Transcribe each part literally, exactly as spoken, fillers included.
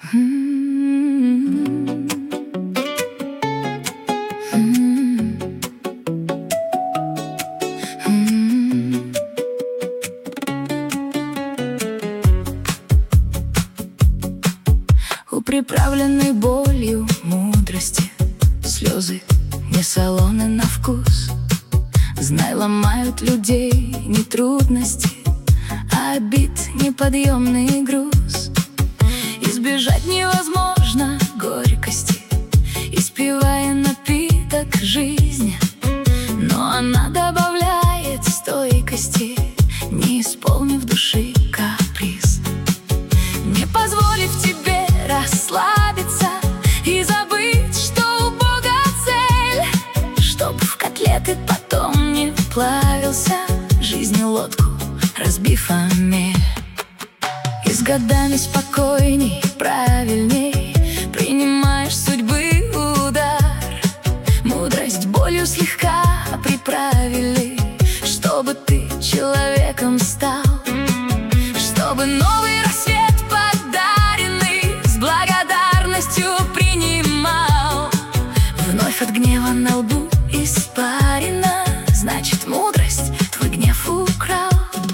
У приправленной болью мудрости слезы не солоны на вкус. Знай, ломают людей не трудности, а обид неподъемный груз. Избежать невозможно горькости, испивая напиток жизни, но она добавляет стойкости, не исполнив души каприз. Не позволив тебе расслабиться и забыть, что у Бога цель, чтоб в котлеты потом не плавился, жизнью лодку разбив о мель. И с годами спокойней, правильней принимаешь судьбы удар. Мудрость болью слегка приправили, чтобы ты человеком стал, чтобы новый рассвет подаренный с благодарностью принимал. Вновь от гнева на лбу испарина, значит, мудрость твой гнев украл.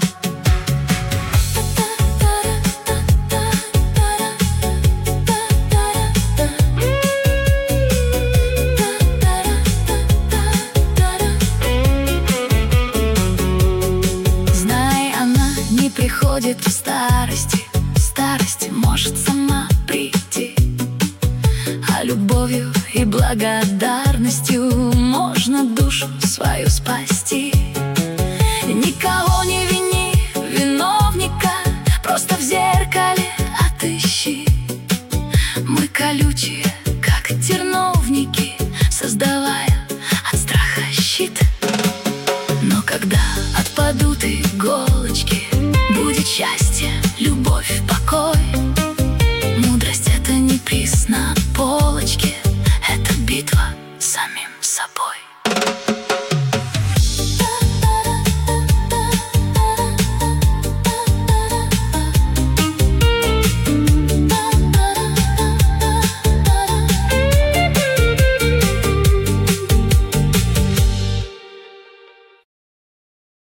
Знай, она не приходит в старости, в старости может сама прийти. А любовью и благодарностью можно душу свою спасти. Никого не вини, виновника просто в зеркале отыщи. Мы колючие, как терновники, создавая от страха щит. Но когда отпадут иголочки, будет счастье, любовь, покой. Мудрость — это не приз на полочке, это битва с самим собой.